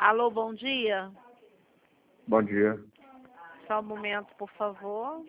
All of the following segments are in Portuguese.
Alô, bom dia. Bom dia. Só um momento, por favor.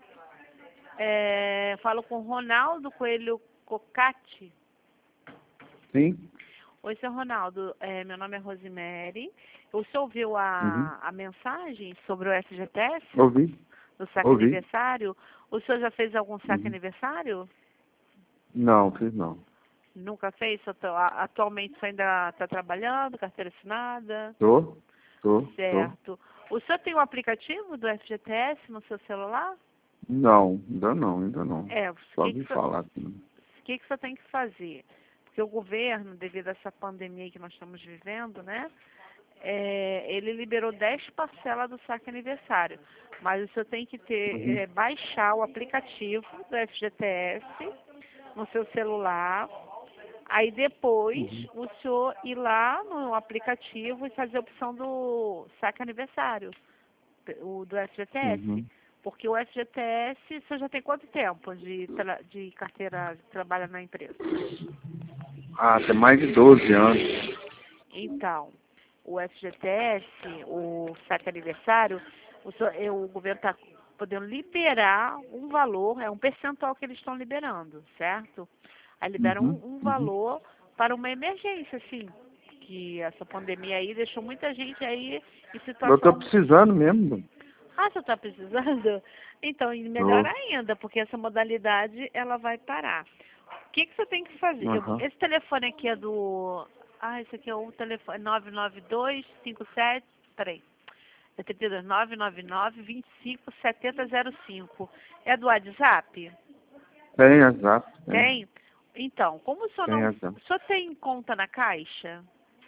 Falo com Ronaldo Coelho Cocati. Sim? Oi, seu Ronaldo. Meu nome é Rosemary. O senhor ouviu a mensagem sobre o FGTS? Ouvi. Do saque Ouvi. aniversário? O senhor já fez algum saque aniversário? Não, fiz não. Nunca fez? Atualmente você ainda está trabalhando, carteira assinada? Tô? Certo. O senhor tem o aplicativo do FGTS no seu celular? Não, ainda não. Só O ouvi falar. Assim. que o senhor tem que fazer? Porque o governo, devido a essa pandemia que nós estamos vivendo, né? Ele liberou 10 parcelas do saque aniversário. Mas o senhor tem que baixar o aplicativo do FGTS no seu celular. Aí depois o senhor ir lá no aplicativo e fazer a opção do saque aniversário, do FGTS. Porque o FGTS, o senhor já tem quanto tempo de carteira de trabalho na empresa? Tem mais de 12 anos. Então, o FGTS, o saque aniversário, o governo está podendo liberar um valor, é um percentual que eles estão liberando, certo? Aí liberam um valor para uma emergência, assim, que essa pandemia aí deixou muita gente aí em situação... Eu tô precisando mesmo. Ah, você está precisando? Então, melhor ainda, porque essa modalidade, ela vai parar. O que você tem que fazer? Esse telefone aqui é do... esse aqui é o telefone 99257... Peraí. É 32 999 25 7005. É do WhatsApp? Tem, exato. Tem? Então, como o senhor Tem, não... exato. O senhor tem conta na Caixa?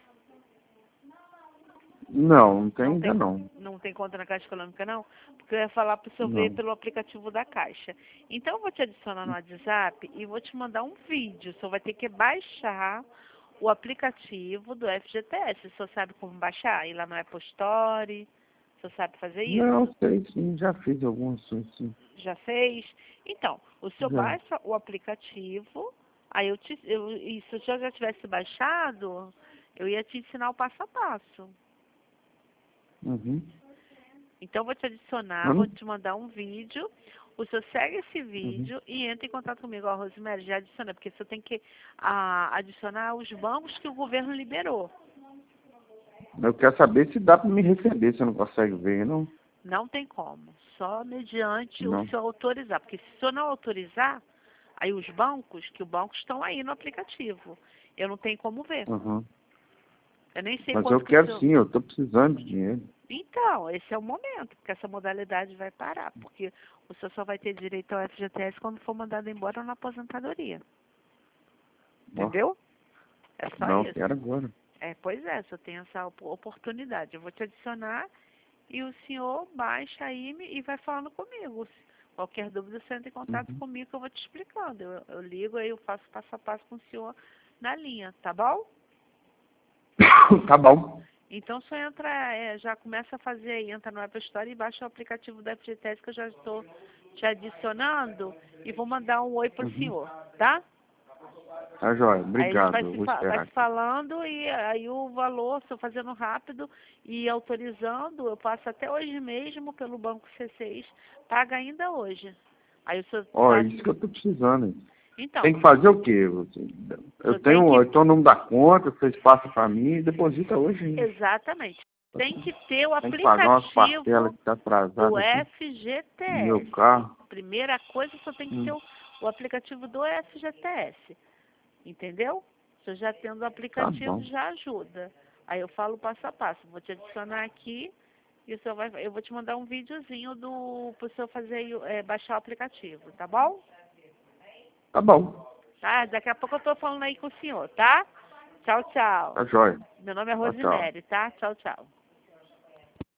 Não tem ainda não. Não tem conta na Caixa Econômica, não? Porque eu ia falar para o senhor ver pelo aplicativo da Caixa. Então, eu vou te adicionar no WhatsApp e vou te mandar um vídeo. O senhor vai ter que baixar o aplicativo do FGTS. O senhor sabe como baixar? Ir lá no Apple Store? O senhor sabe fazer isso? Não, sei sim, já fiz algumas coisas sim. Já fez? Então, o senhor Já. baixa o aplicativo, aí e se o senhor já tivesse baixado, eu ia te ensinar o passo a passo. Então, eu vou te adicionar, vou te mandar um vídeo. O senhor segue esse vídeo e entra em contato comigo. Ó, Rosemary, já adiciona, porque você tem que adicionar os bancos que o governo liberou. Eu quero saber se dá para me receber, você não consegue ver, não? Não tem como. Só mediante o Não. senhor autorizar. Porque se o senhor não autorizar, aí os bancos, que os bancos estão aí no aplicativo. Eu não tenho como ver. Eu nem sei Mas quanto eu quero sim, eu estou precisando de dinheiro. Então, esse é o momento, porque essa modalidade vai parar, porque o senhor só vai ter direito ao FGTS quando for mandado embora na aposentadoria. Entendeu? É só Não, isso. quero agora. Pois é, o senhor tem essa oportunidade. Eu vou te adicionar e o senhor baixa aí e vai falando comigo. Qualquer dúvida, você entra em contato comigo que eu vou te explicando. Eu ligo aí, eu faço passo a passo com o senhor na linha, tá bom? Tá bom. Então, o senhor entra, já começa a fazer aí, entra no Apple Store e baixa o aplicativo da FGTS que eu já estou te adicionando e vou mandar um oi pro senhor, tá? Tá joia, obrigado, Aí eu a vou gente vai esperar se aqui. falando e aí o valor, se eu fazendo rápido e autorizando, eu passo até hoje mesmo pelo Banco C6, paga ainda hoje. Aí o senhor Ó, isso que eu tô precisando. Hein? Então, Tem que fazer o quê? Eu tenho o nome da conta, vocês passam para mim e deposita hoje ainda. Exatamente. Tem que ter o Tem que pagar umas parcelas aplicativo que tá atrasado do aqui FGTS. no meu carro. Primeira coisa, só tem que ter o aplicativo do FGTS. Entendeu? Se eu já tendo o aplicativo, já ajuda. Aí eu falo passo a passo. Vou te adicionar aqui e eu vou te mandar um videozinho pro senhor fazer, baixar o aplicativo, tá bom? Tá bom. Tá? Daqui a pouco eu tô falando aí com o senhor, tá? Tchau, tchau. Tá joia. Meu nome é Tchau, tchau. Rosemary, tá? Tchau, tchau.